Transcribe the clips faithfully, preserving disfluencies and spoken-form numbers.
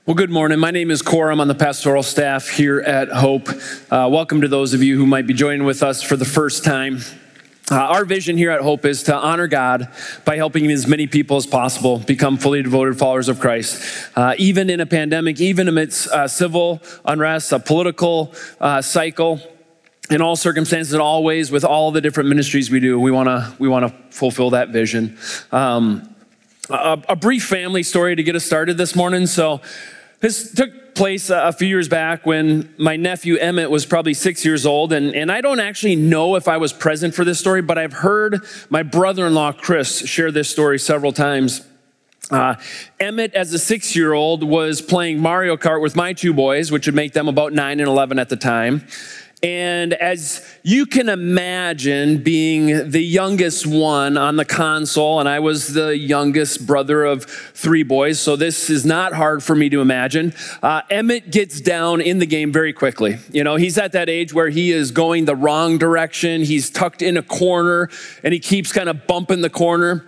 Well, good morning. My name is Cor. I'm on the pastoral staff here at Hope. Uh, welcome to those of you who might be joining with us for the first time. Uh, our vision here at Hope is to honor God by helping as many people as possible become fully devoted followers of Christ. Uh, even in a pandemic, even amidst uh, civil unrest, a political uh, cycle, in all circumstances and always with all the different ministries we do, we want to we want to fulfill that vision. Um, a, a brief family story to get us started this morning. So this took place a few years back when my nephew Emmett was probably six years old. And, and I don't actually know if I was present for this story, but I've heard my brother-in-law, Chris, share this story several times. Uh, Emmett, as a six-year-old, was playing Mario Kart with my two boys, which would make them about nine and eleven at the time. And as you can imagine, being the youngest one on the console, and I was the youngest brother of three boys, so this is not hard for me to imagine, uh, Emmett gets down in the game very quickly. You know, he's at that age where he is going the wrong direction. He's tucked in a corner, and he keeps kind of bumping the corner.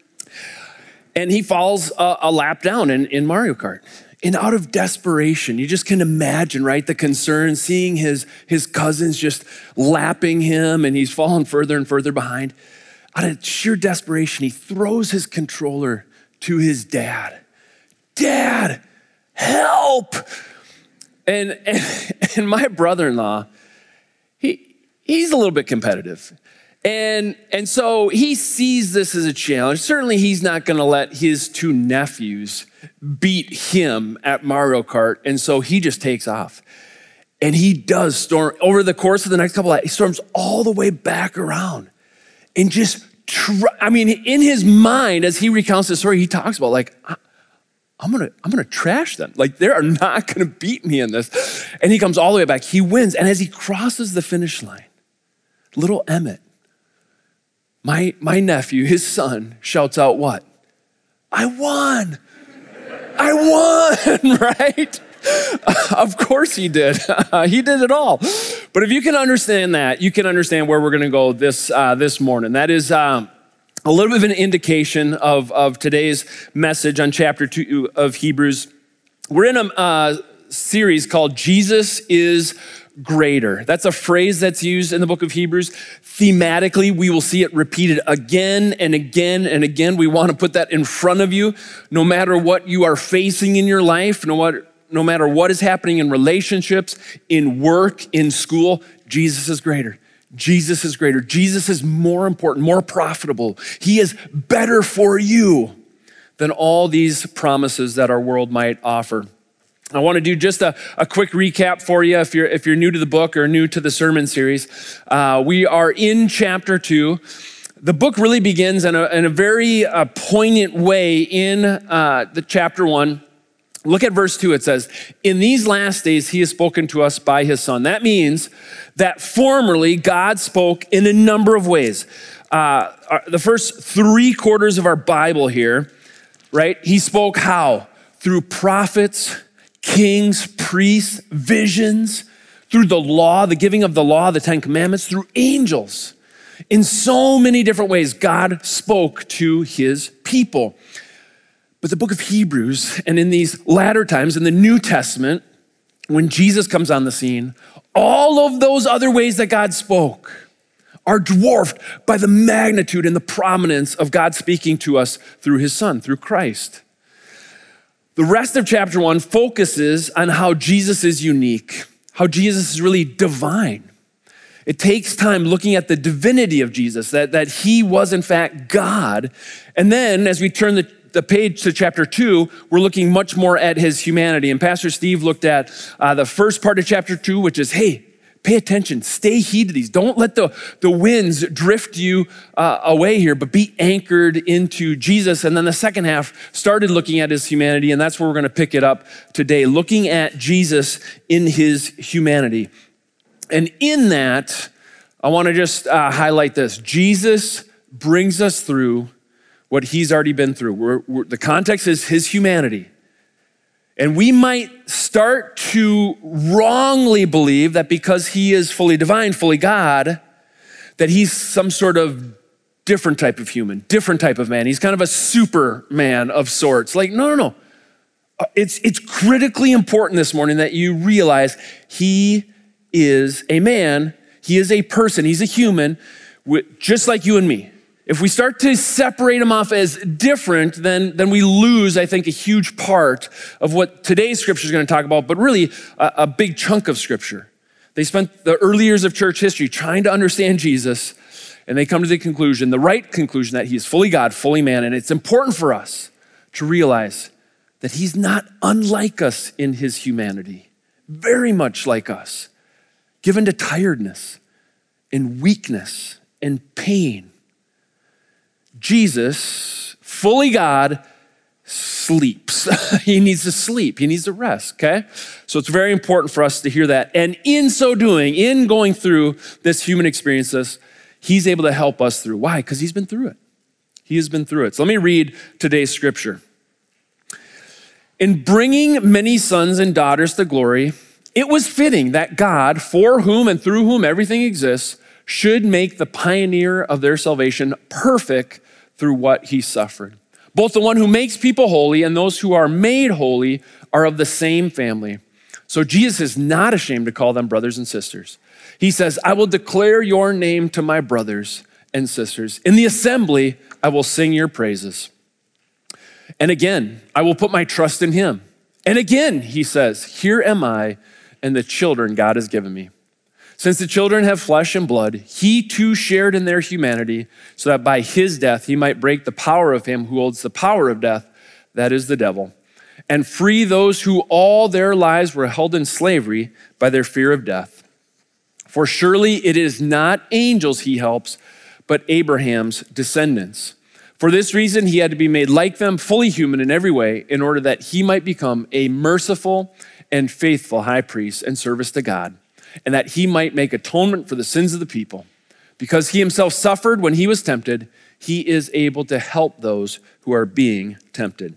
And he falls a, a lap down in, in Mario Kart. And out of desperation, you just can imagine, right, the concern, seeing his, his cousins just lapping him and he's falling further and further behind. Out of sheer desperation, he throws his controller to his dad. Dad, help! And, and, and my brother-in-law, he, he's a little bit competitive. And, and so he sees this as a challenge. Certainly he's not gonna let his two nephews beat him at Mario Kart. And so he just takes off. And he does storm, over the course of the next couple of, he storms all the way back around. And just, try, I mean, in his mind, as he recounts the story, he talks about like, I'm gonna, I'm gonna trash them. Like they are not gonna beat me in this. And he comes all the way back, he wins. And as he crosses the finish line, little Emmett, My, my nephew, his son, shouts out what? I won. I won, right? Of course he did. He did it all. But if you can understand that, you can understand where we're going to go this uh, this morning. That is um, a little bit of an indication of, of today's message on chapter two of Hebrews. We're in a uh, series called Jesus is Greater. That's a phrase that's used in the book of Hebrews. Thematically, we will see it repeated again and again and again. We want to put that in front of you, no matter what you are facing in your life, no matter, no matter what is happening in relationships, in work, in school, Jesus is greater. Jesus is greater. Jesus is more important, more profitable. He is better for you than all these promises that our world might offer. I want to do just a, a quick recap for you if you're if you're new to the book or new to the sermon series. Uh, we are in chapter two. The book really begins in a, in a very uh, poignant way in uh, the chapter one. Look at verse two. It says, "In these last days, he has spoken to us by his son." That means that formerly God spoke in a number of ways. Uh, the first three quarters of our Bible here, right? He spoke how? Through prophets, kings, priests, visions, through the law, the giving of the law, the Ten Commandments, through angels. In so many different ways, God spoke to his people. But the book of Hebrews, and in these latter times, in the New Testament, when Jesus comes on the scene, all of those other ways that God spoke are dwarfed by the magnitude and the prominence of God speaking to us through his son, through Christ. The rest of chapter one focuses on how Jesus is unique, how Jesus is really divine. It takes time looking at the divinity of Jesus, that, that he was in fact God. And then as we turn the, the page to chapter two, we're looking much more at his humanity. And Pastor Steve looked at uh, the first part of chapter two, which is, hey, pay attention, stay heed to these. Don't let the, the winds drift you uh, away here, but be anchored into Jesus. And then the second half started looking at his humanity, and that's where we're gonna pick it up today, looking at Jesus in his humanity. And in that, I wanna just uh, highlight this. Jesus brings us through what he's already been through. We're, we're, the context is his humanity. And we might start to wrongly believe that because he is fully divine, fully God, that he's some sort of different type of human, different type of man. He's kind of a superman of sorts. Like, no, no, no. Uh, It's, it's critically important this morning that you realize he is a man, he is a person, he's a human, just like you and me. If we start to separate him off as different, then, then we lose, I think, a huge part of what today's scripture is going to talk about, but really a, a big chunk of scripture. They spent the early years of church history trying to understand Jesus, and they come to the conclusion, the right conclusion, that he is fully God, fully man. And it's important for us to realize that he's not unlike us in his humanity, very much like us, given to tiredness and weakness and pain. Jesus, fully God, sleeps. He needs to sleep. He needs to rest, okay? So it's very important for us to hear that. And in so doing, in going through this human experiences, he's able to help us through. Why? Because he's been through it. He has been through it. So let me read today's scripture. In bringing many sons and daughters to glory, it was fitting that God, for whom and through whom everything exists, should make the pioneer of their salvation perfect through what he suffered. Both the one who makes people holy and those who are made holy are of the same family. So Jesus is not ashamed to call them brothers and sisters. He says, I will declare your name to my brothers and sisters. In the assembly, I will sing your praises. And again, I will put my trust in him. And again, he says, here am I and the children God has given me. Since the children have flesh and blood, he too shared in their humanity, so that by his death he might break the power of him who holds the power of death, that is the devil, and free those who all their lives were held in slavery by their fear of death. For surely it is not angels he helps, but Abraham's descendants. For this reason he had to be made like them, fully human in every way, in order that he might become a merciful and faithful high priest in service to God, and that he might make atonement for the sins of the people. Because he himself suffered when he was tempted, he is able to help those who are being tempted.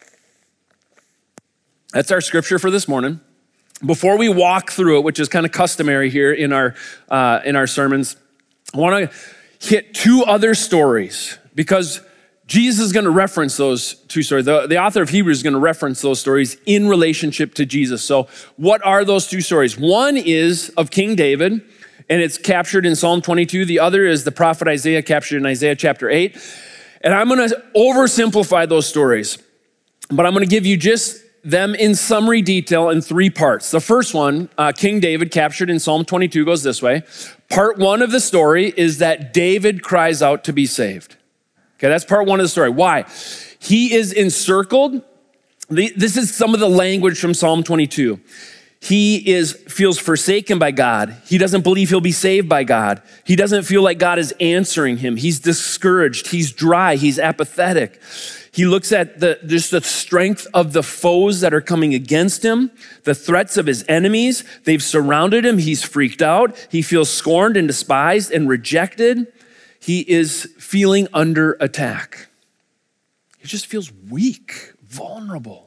That's our scripture for this morning. Before we walk through it, which is kind of customary here in our, uh, in our sermons, I want to hit two other stories, because Jesus is going to reference those two stories. The, the author of Hebrews is going to reference those stories in relationship to Jesus. So what are those two stories? One is of King David, and it's captured in Psalm twenty-two. The other is the prophet Isaiah, captured in Isaiah chapter eight. And I'm going to oversimplify those stories, but I'm going to give you just them in summary detail in three parts. The first one, uh, King David, captured in Psalm twenty-two, goes this way. Part one of the story is that David cries out to be saved. Okay, that's part one of the story. Why? He is encircled. This is some of the language from Psalm twenty-two. He is feels forsaken by God. He doesn't believe he'll be saved by God. He doesn't feel like God is answering him. He's discouraged. He's dry. He's apathetic. He looks at the just the strength of the foes that are coming against him, the threats of his enemies. They've surrounded him. He's freaked out. He feels scorned and despised and rejected. He is feeling under attack. He just feels weak, vulnerable.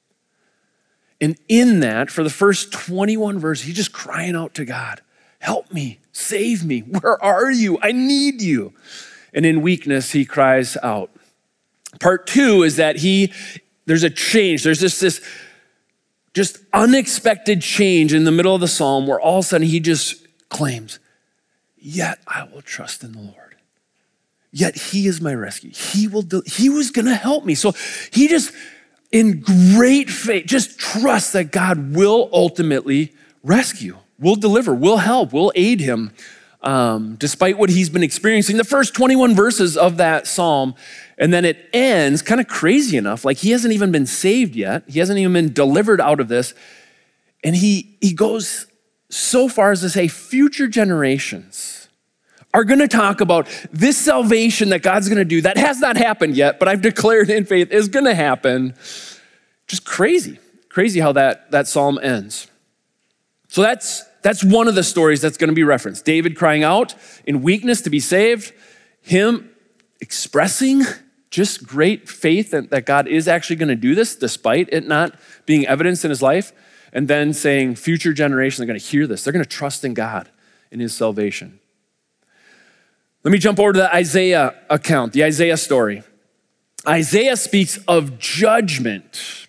And in that, for the first twenty-one verses, he's just crying out to God, help me, save me. Where are you? I need you. And in weakness, he cries out. Part two is that he, there's a change. There's just this just unexpected change in the middle of the psalm where all of a sudden he just claims, yet I will trust in the Lord. Yet he is my rescue. He will do, he was gonna help me. So he just, in great faith, just trusts that God will ultimately rescue, will deliver, will help, will aid him, um, despite what he's been experiencing. The first twenty-one verses of that psalm, and then it ends kind of crazy enough, like he hasn't even been saved yet. He hasn't even been delivered out of this. And he, he goes so far as to say future generations are going to talk about this salvation that God's going to do. That has not happened yet, but I've declared in faith is going to happen. Just crazy, crazy how that, that psalm ends. So that's, that's one of the stories that's going to be referenced. David crying out in weakness to be saved, him expressing just great faith that, that God is actually going to do this despite it not being evidenced in his life, and then saying future generations are going to hear this. They're going to trust in God, in his salvation. Let me jump over to the Isaiah account, the Isaiah story. Isaiah speaks of judgment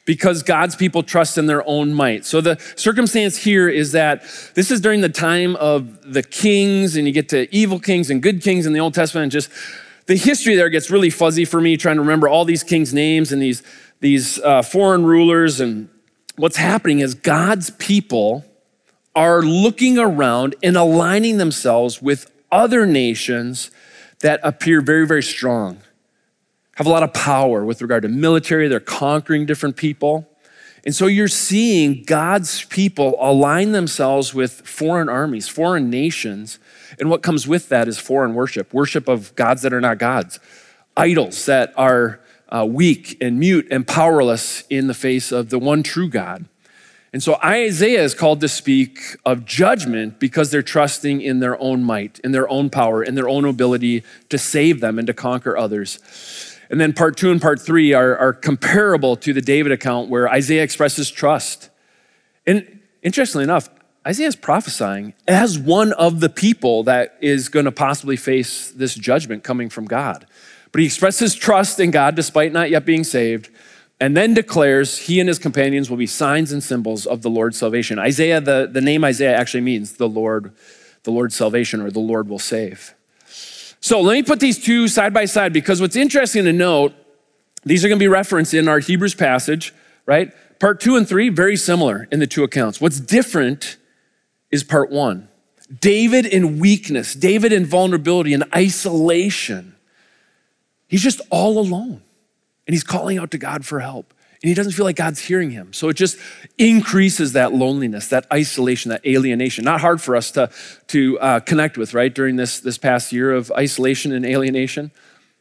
because God's people trust in their own might. So the circumstance here is that this is during the time of the kings, and you get to evil kings and good kings in the Old Testament, and just the history there gets really fuzzy for me, trying to remember all these kings' names and these, these uh, foreign rulers. And what's happening is God's people are looking around and aligning themselves with other nations that appear very, very strong, have a lot of power with regard to military. They're conquering different people. And so you're seeing God's people align themselves with foreign armies, foreign nations. And what comes with that is foreign worship, worship of gods that are not gods, idols that are uh, weak and mute and powerless in the face of the one true God. And so Isaiah is called to speak of judgment because they're trusting in their own might, in their own power, in their own ability to save them and to conquer others. And then part two and part three are, are comparable to the David account where Isaiah expresses trust. And interestingly enough, Isaiah is prophesying as one of the people that is going to possibly face this judgment coming from God. But he expresses trust in God despite not yet being saved, and then declares he and his companions will be signs and symbols of the Lord's salvation. Isaiah, the, the name Isaiah actually means the Lord, the Lord's salvation, or the Lord will save. So let me put these two side by side, because what's interesting to note, these are gonna be referenced in our Hebrews passage, right? Part two and three, very similar in the two accounts. What's different is part one. David in weakness, David in vulnerability and isolation. He's just all alone. And he's calling out to God for help. And he doesn't feel like God's hearing him. So it just increases that loneliness, that isolation, that alienation. Not hard for us to, to uh, connect with, right, during this, this past year of isolation and alienation.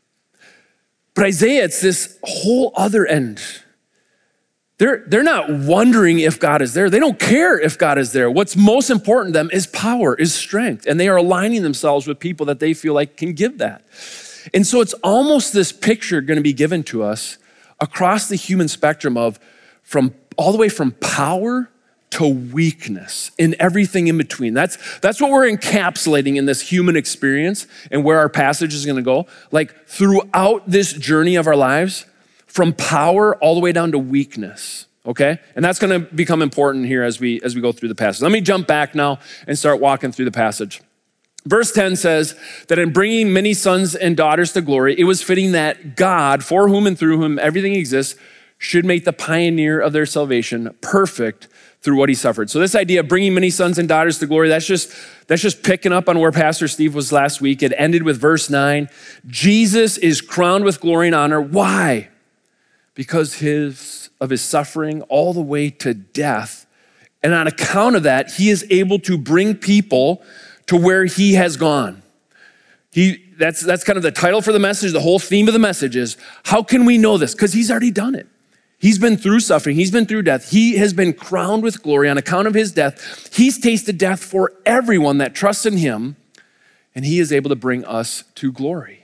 But Isaiah, it's this whole other end. They're, they're not wondering if God is there. They don't care if God is there. What's most important to them is power, is strength. And they are aligning themselves with people that they feel like can give that. And so it's almost this picture going to be given to us across the human spectrum of from all the way from power to weakness and everything in between. That's, that's what we're encapsulating in this human experience and where our passage is going to go. Like throughout this journey of our lives, from power all the way down to weakness, okay? And that's going to become important here as we, as we go through the passage. Let me jump back now and start walking through the passage. Verse ten says that in bringing many sons and daughters to glory, it was fitting that God, for whom and through whom everything exists, should make the pioneer of their salvation perfect through what he suffered. So this idea of bringing many sons and daughters to glory, that's just, that's just picking up on where Pastor Steve was last week. It ended with verse nine. Jesus is crowned with glory and honor. Why? Because his, of his suffering all the way to death. And on account of that, he is able to bring people to where he has gone. He, that's, that's kind of the title for the message. The whole theme of the message is, how can we know this? Because he's already done it. He's been through suffering. He's been through death. He has been crowned with glory on account of his death. He's tasted death for everyone that trusts in him, and he is able to bring us to glory.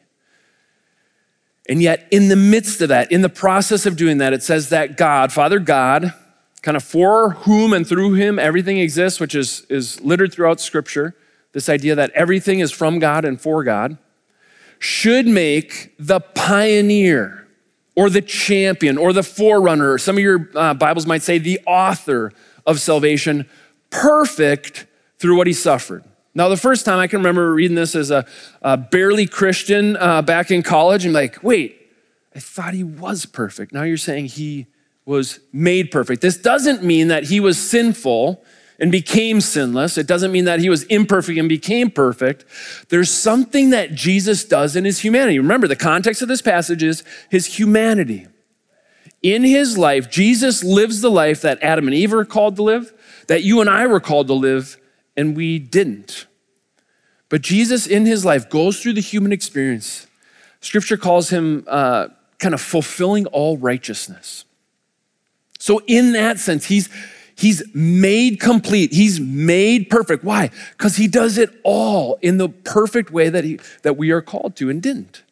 And yet in the midst of that, in the process of doing that, it says that God, Father God, kind of for whom and through him everything exists, which is, is littered throughout Scripture, this idea that everything is from God and for God, should make the pioneer or the champion or the forerunner, or some of your uh, Bibles might say the author of salvation, perfect through what he suffered. Now, the first time I can remember reading this as a, a barely Christian uh, back in college, I'm like, wait, I thought he was perfect. Now you're saying he was made perfect. This doesn't mean that he was sinful and became sinless. It doesn't mean that he was imperfect and became perfect. There's something that Jesus does in his humanity. Remember, the context of this passage is his humanity. In his life, Jesus lives the life that Adam and Eve were called to live, that you and I were called to live, and we didn't. But Jesus in his life goes through the human experience. Scripture calls him uh, kind of fulfilling all righteousness. So in that sense, he's He's made complete. He's made perfect. Why? Because he does it all in the perfect way that he that we are called to and didn't.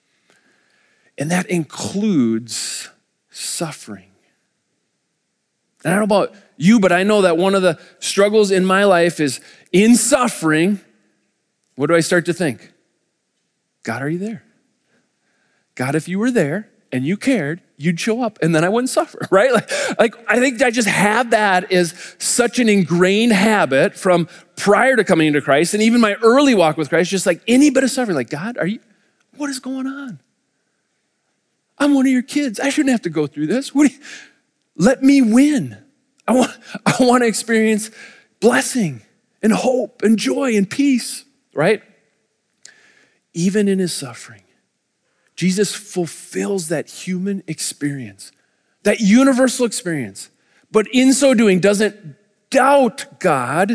And that includes suffering. And I don't know about you, but I know that one of the struggles in my life is in suffering, what do I start to think? God, are you there? God, if you were there and you cared, you'd show up and then I wouldn't suffer, right? Like, like I think I just have that as such an ingrained habit from prior to coming into Christ and even my early walk with Christ, just like any bit of suffering, like, God, are you, what is going on? I'm one of your kids. I shouldn't have to go through this. What do you, let me win. I want, I want to experience blessing and hope and joy and peace, right? Even in his suffering, Jesus fulfills that human experience, that universal experience, but in so doing doesn't doubt God,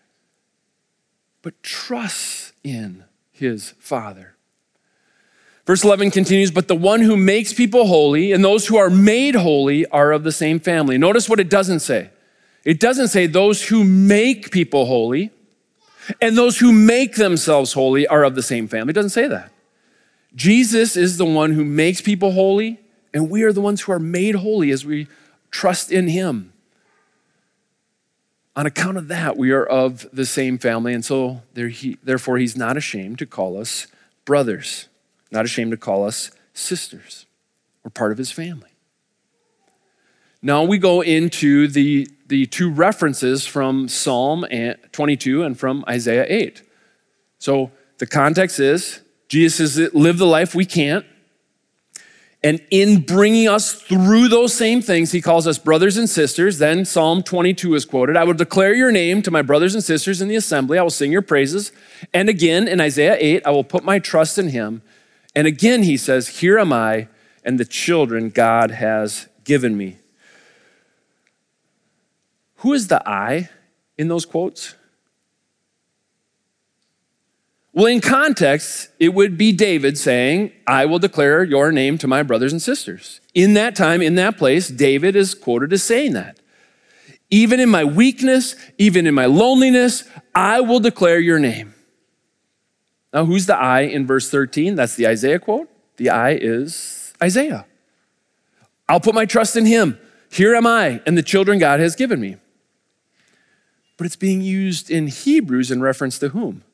but trusts in his Father. Verse eleven continues, but the one who makes people holy and those who are made holy are of the same family. Notice what it doesn't say. It doesn't say those who make people holy and those who make themselves holy are of the same family. It doesn't say that. Jesus is the one who makes people holy, and we are the ones who are made holy as we trust in him. On account of that, we are of the same family, and so therefore he's not ashamed to call us brothers, not ashamed to call us sisters. We're part of his family. Now we go into the, the two references from Psalm twenty-two and from Isaiah eight. So the context is, Jesus has lived the life we can't. And in bringing us through those same things, he calls us brothers and sisters. Then Psalm twenty-two is quoted. I will declare your name to my brothers and sisters in the assembly. I will sing your praises. And again, in Isaiah eight, I will put my trust in him. And again, he says, here am I and the children God has given me. Who is the I in those quotes? Well, in context, it would be David saying, I will declare your name to my brothers and sisters. In that time, in that place, David is quoted as saying that. Even in my weakness, even in my loneliness, I will declare your name. Now, who's the I in verse thirteen? That's the Isaiah quote. The I is Isaiah. I'll put my trust in him. Here am I and the children God has given me. But it's being used in Hebrews in reference to whom?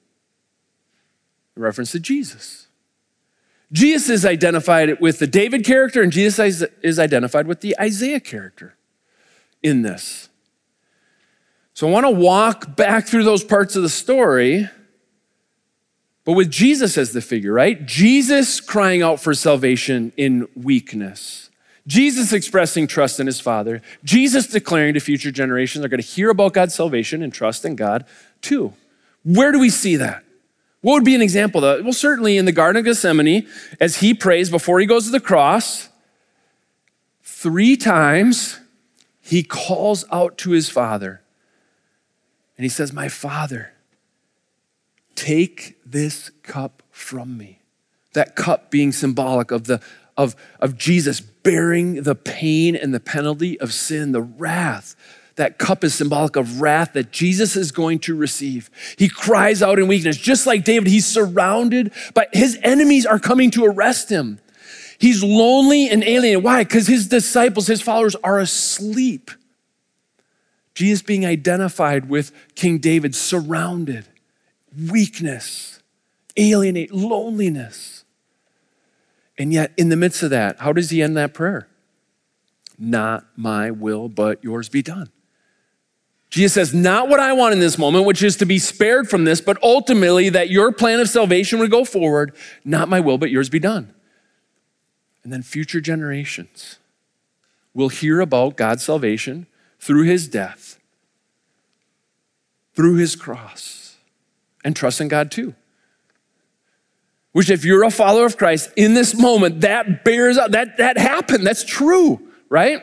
In reference to Jesus. Jesus is identified with the David character, and Jesus is identified with the Isaiah character in this. So I want to walk back through those parts of the story, but with Jesus as the figure, right? Jesus crying out for salvation in weakness. Jesus expressing trust in his Father. Jesus declaring to future generations they're going to hear about God's salvation and trust in God too. Where do we see that? What would be an example of that? Well, certainly in the Garden of Gethsemane, as he prays before he goes to the cross, three times he calls out to his Father. And he says, my Father, take this cup from me. That cup being symbolic of, the, of, of Jesus bearing the pain and the penalty of sin, the wrath. That cup is symbolic of wrath that Jesus is going to receive. He cries out in weakness. Just like David, he's surrounded, but his enemies are coming to arrest him. He's lonely and alienated. Why? Because his disciples, his followers are asleep. Jesus being identified with King David, surrounded, weakness, alienate, loneliness. And yet in the midst of that, how does he end that prayer? Not my will, but yours be done. Jesus says, not what I want in this moment, which is to be spared from this, but ultimately that your plan of salvation would go forward, not my will, but yours be done. And then future generations will hear about God's salvation through his death, through his cross, and trust in God too. Which if you're a follower of Christ in this moment, that bears out, that, that happened, that's true, right?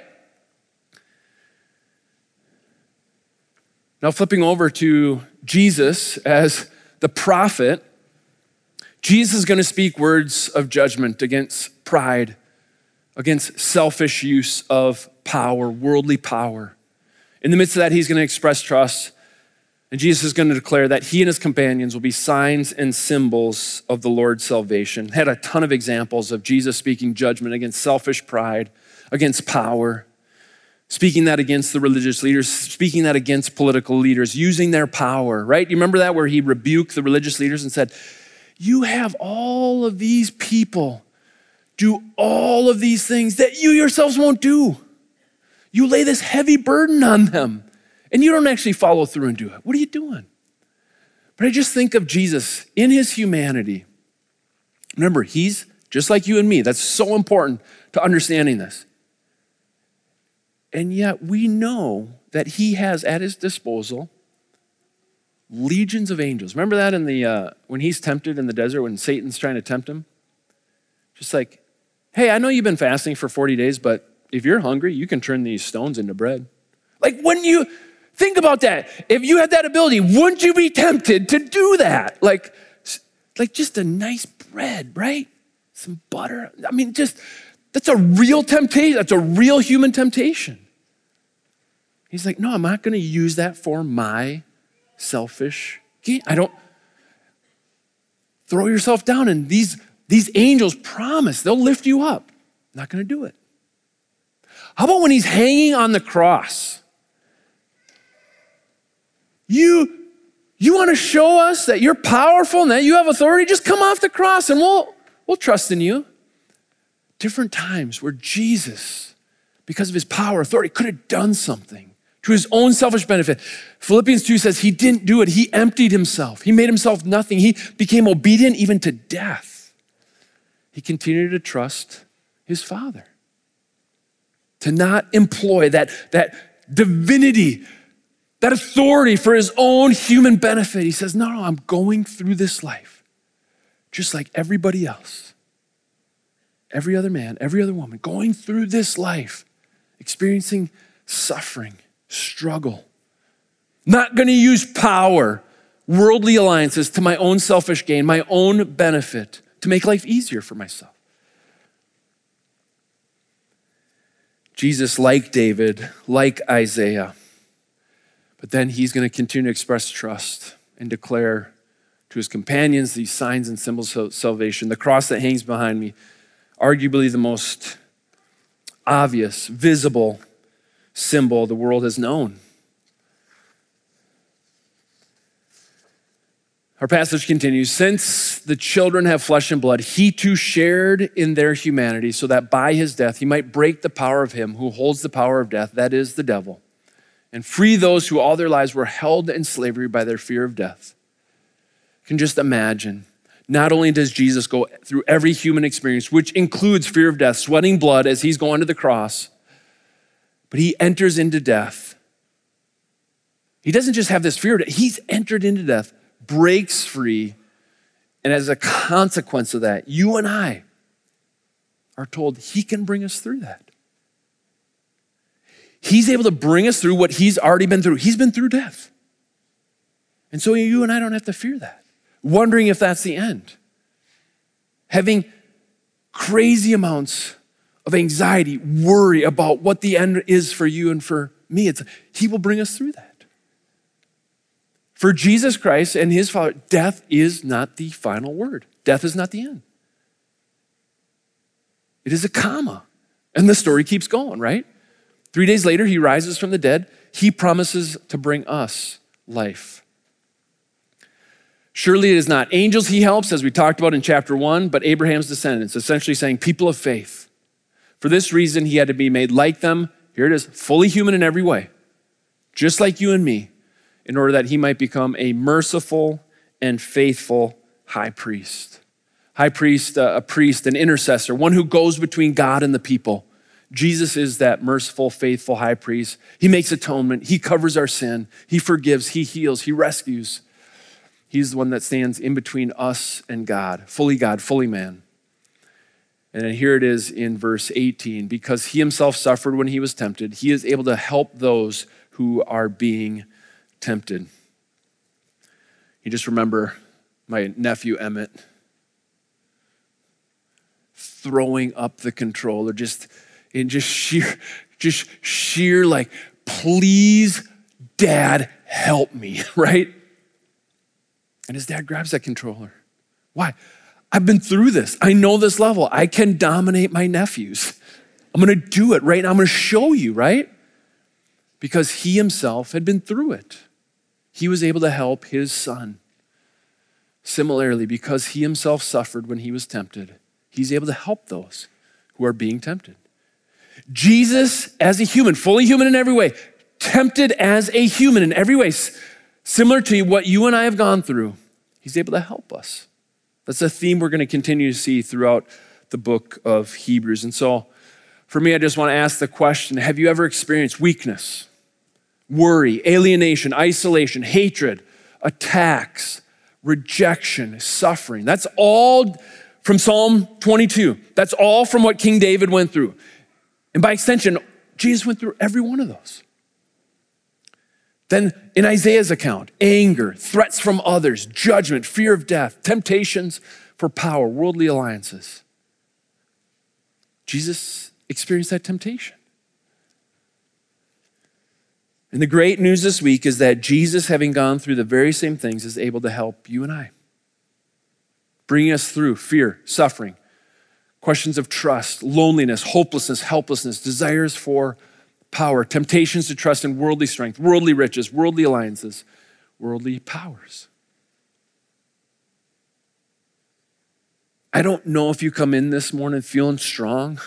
Now flipping over to Jesus as the prophet, Jesus is going to speak words of judgment against pride, against selfish use of power, worldly power. In the midst of that, he's going to express trust, and Jesus is going to declare that he and his companions will be signs and symbols of the Lord's salvation. Had a ton of examples of Jesus speaking judgment against selfish pride, against power, speaking that against the religious leaders, speaking that against political leaders, using their power, right? You remember that where he rebuked the religious leaders and said, you have all of these people do all of these things that you yourselves won't do. You lay this heavy burden on them and you don't actually follow through and do it. What are you doing? But I just think of Jesus in his humanity. Remember, he's just like you and me. That's so important to understanding this. And yet we know that he has at his disposal legions of angels. Remember that in the uh, when he's tempted in the desert, when Satan's trying to tempt him? Just like, hey, I know you've been fasting for forty days, but if you're hungry, you can turn these stones into bread. Like, wouldn't you think about that? If you had that ability, wouldn't you be tempted to do that? Like, like just a nice bread, right? Some butter. I mean, just, that's a real temptation. That's a real human temptation. He's like, no, I'm not going to use that for my selfish gain. I don't, throw yourself down, and these, these angels promise they'll lift you up. I'm not going to do it. How about when he's hanging on the cross? You, you want to show us that you're powerful and that you have authority? Just come off the cross and we'll, we'll trust in you. Different times where Jesus, because of his power, authority, could have done something to his own selfish benefit. Philippians two says he didn't do it. He emptied himself. He made himself nothing. He became obedient even to death. He continued to trust his Father. To not employ that, that divinity, that authority for his own human benefit. He says, no, no, I'm going through this life just like everybody else. Every other man, every other woman, going through this life, experiencing suffering, struggle. Not going to use power, worldly alliances to my own selfish gain, my own benefit, to make life easier for myself. Jesus, like David, like Isaiah, but then he's going to continue to express trust and declare to his companions these signs and symbols of salvation. The cross that hangs behind me, arguably the most obvious, visible symbol the world has known. Our passage continues, since the children have flesh and blood, he too shared in their humanity so that by his death he might break the power of him who holds the power of death, that is the devil, and free those who all their lives were held in slavery by their fear of death. You can just imagine, not only does Jesus go through every human experience, which includes fear of death, sweating blood as he's going to the cross, but he enters into death. He doesn't just have this fear of death, he's entered into death, breaks free, and as a consequence of that, you and I are told he can bring us through that. He's able to bring us through what he's already been through. He's been through death. And so you and I don't have to fear that, wondering if that's the end. Having crazy amounts of anxiety, worry about what the end is for you and for me. It's, he will bring us through that. For Jesus Christ and his Father, death is not the final word. Death is not the end. It is a comma. And the story keeps going, right? Three days later, he rises from the dead. He promises to bring us life. Surely it is not angels he helps, as we talked about in chapter one, but Abraham's descendants, essentially saying people of faith. For this reason, he had to be made like them. Here it is, fully human in every way, just like you and me, in order that he might become a merciful and faithful high priest. High priest, uh, a priest, an intercessor, one who goes between God and the people. Jesus is that merciful, faithful high priest. He makes atonement. He covers our sin. He forgives. He heals. He rescues. He's the one that stands in between us and God, fully God, fully man. And then here it is in verse eighteen, because he himself suffered when he was tempted, he is able to help those who are being tempted. You just remember my nephew Emmett throwing up the controller, just in just sheer, just sheer like, please, Dad, help me, right? And his dad grabs that controller. Why? I've been through this. I know this level. I can dominate my nephews. I'm gonna do it right now. I'm gonna show you, right? Because he himself had been through it. He was able to help his son. Similarly, because he himself suffered when he was tempted, He's able to help those who are being tempted. Jesus, as a human, fully human in every way, tempted as a human in every way, similar to what you and I have gone through, he's able to help us. That's a theme we're going to continue to see throughout the book of Hebrews. And so for me, I just want to ask the question, have you ever experienced weakness, worry, alienation, isolation, hatred, attacks, rejection, suffering? That's all from Psalm twenty-two. That's all from what King David went through. And by extension, Jesus went through every one of those. Then in Isaiah's account, anger, threats from others, judgment, fear of death, temptations for power, worldly alliances. Jesus experienced that temptation. And the great news this week is that Jesus, having gone through the very same things, is able to help you and I, bringing us through fear, suffering, questions of trust, loneliness, hopelessness, helplessness, desires for power, temptations to trust in worldly strength, worldly riches, worldly alliances, worldly powers. I don't know if you come in this morning feeling strong.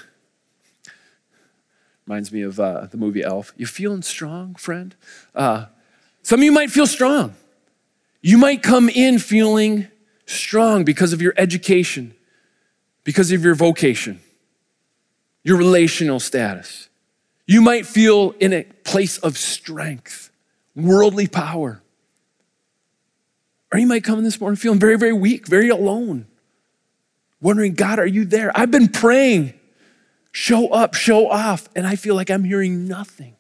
Reminds me of uh, the movie Elf. You feeling strong, friend? Uh, some of you might feel strong. You might come in feeling strong because of your education, because of your vocation, your relational status. You might feel in a place of strength, worldly power. Or you might come in this morning feeling very, very weak, very alone, wondering, God, are you there? I've been praying. Show up, show off, and I feel like I'm hearing nothing.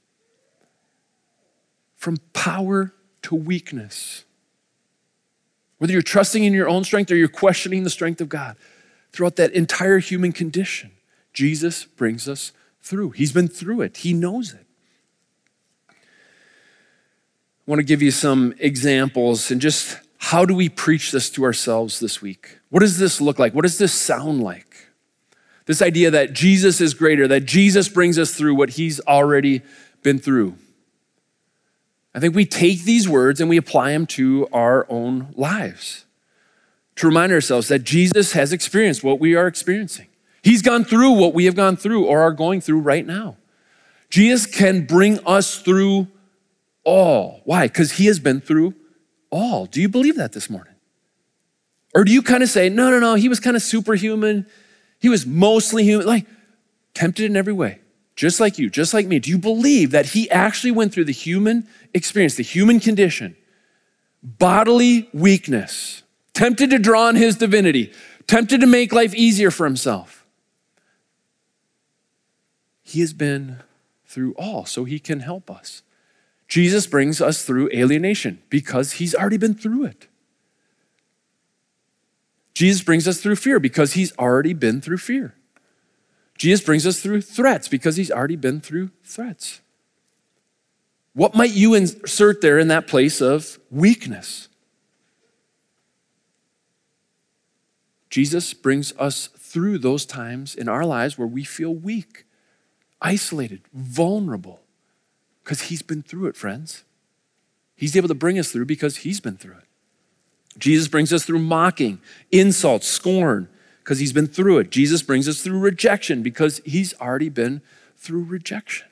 From power to weakness. Whether you're trusting in your own strength or you're questioning the strength of God, throughout that entire human condition, Jesus brings us through. He's been through it. He knows it. I want to give you some examples and just how do we preach this to ourselves this week? What does this look like? What does this sound like? This idea that Jesus is greater, that Jesus brings us through what he's already been through. I think we take these words and we apply them to our own lives to remind ourselves that Jesus has experienced what we are experiencing. He's gone through what we have gone through or are going through right now. Jesus can bring us through all. Why? Because he has been through all. Do you believe that this morning? Or do you kind of say, no, no, no, he was kind of superhuman. He was mostly human, like tempted in every way, just like you, just like me. Do you believe that he actually went through the human experience, the human condition, bodily weakness, tempted to draw on his divinity, tempted to make life easier for himself? He has been through all, so he can help us. Jesus brings us through alienation because he's already been through it. Jesus brings us through fear because he's already been through fear. Jesus brings us through threats because he's already been through threats. What might you insert there in that place of weakness? Jesus brings us through those times in our lives where we feel weak, isolated, vulnerable, because he's been through it, friends. He's able to bring us through because he's been through it. Jesus brings us through mocking, insult, scorn, because he's been through it. Jesus brings us through rejection because he's already been through rejection.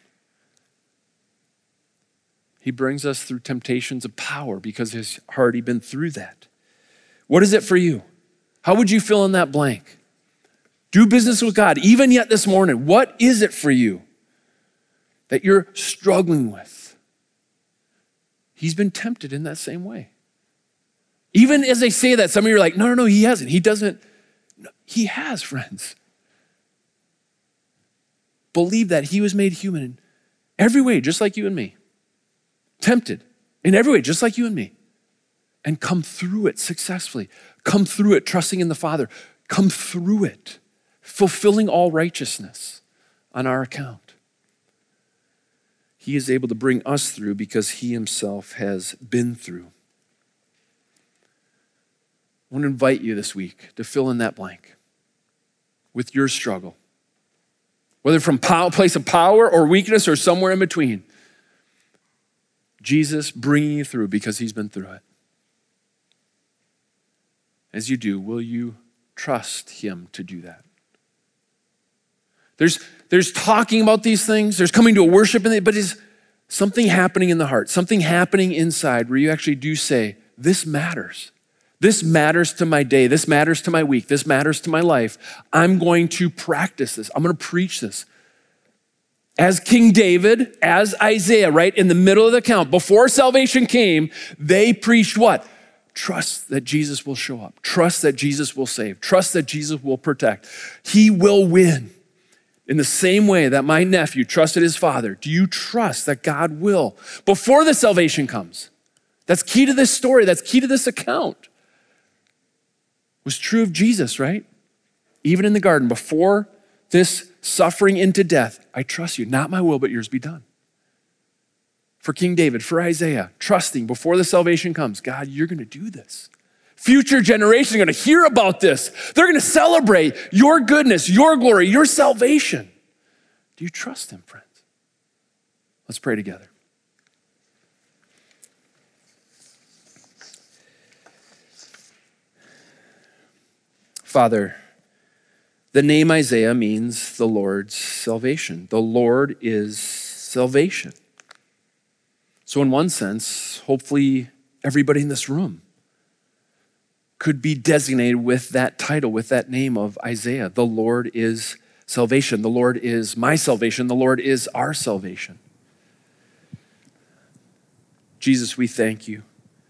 He brings us through temptations of power because he's already been through that. What is it for you? How would you fill in that blank? Do business with God. Even yet this morning, what is it for you that you're struggling with? He's been tempted in that same way. Even as they say that, some of you are like, no, no, no, he hasn't. He doesn't. No, he has, friends. Believe that he was made human in every way, just like you and me. Tempted in every way, just like you and me. And come through it successfully. Come through it trusting in the Father. Come through it, fulfilling all righteousness on our account. He is able to bring us through because he himself has been through. I want to invite you this week to fill in that blank with your struggle, whether from a place of power or weakness or somewhere in between. Jesus bringing you through because he's been through it. As you do, will you Trust him to do that. There's, there's talking about these things. There's coming to a worship, in it, but is something happening in the heart, something happening inside where you actually do say, this matters. This matters to my day. This matters to my week. This matters to my life. I'm going to practice this. I'm going to preach this. As King David, as Isaiah, right in the middle of the account, before salvation came, they preached what? Trust that Jesus will show up. Trust that Jesus will save. Trust that Jesus will protect. He will win. In the same way that my nephew trusted his father, do you trust that God will? Before the salvation comes. That's key to this story. That's key to this account. It was true of Jesus, right? Even in the garden, before this suffering into death, I trust you. Not my will, but yours be done. For King David, for Isaiah, trusting before the salvation comes, God, you're going to do this. Future generations are going to hear about this. They're going to celebrate your goodness, your glory, your salvation. Do you trust him, friends? Let's pray together. Father, the name Isaiah means the Lord's salvation. The Lord is salvation. So in one sense, hopefully everybody in this room could be designated with that title, with that name of Isaiah. The Lord is salvation. The Lord is my salvation. The Lord is our salvation. Jesus, we thank you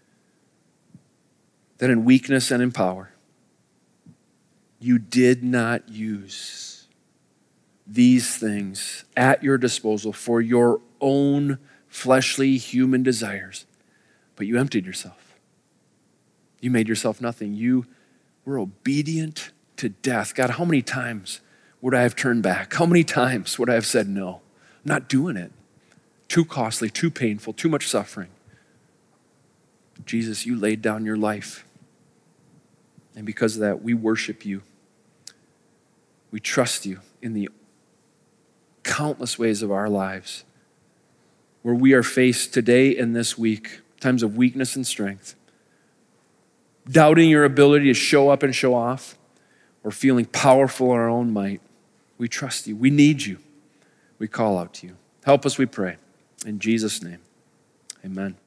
that in weakness and in power, you did not use these things at your disposal for your own fleshly human desires, but you emptied yourself. You made yourself nothing. You were obedient to death. God, how many times would I have turned back? How many times would I have said no? I'm not doing it. Too costly, too painful, too much suffering. Jesus, you laid down your life. And because of that, we worship you. We trust you in the countless ways of our lives where we are faced today and this week, times of weakness and strength, doubting your ability to show up and show off, or feeling powerful in our own might. We trust you. We need you. We call out to you. Help us, we pray. In Jesus' name, amen.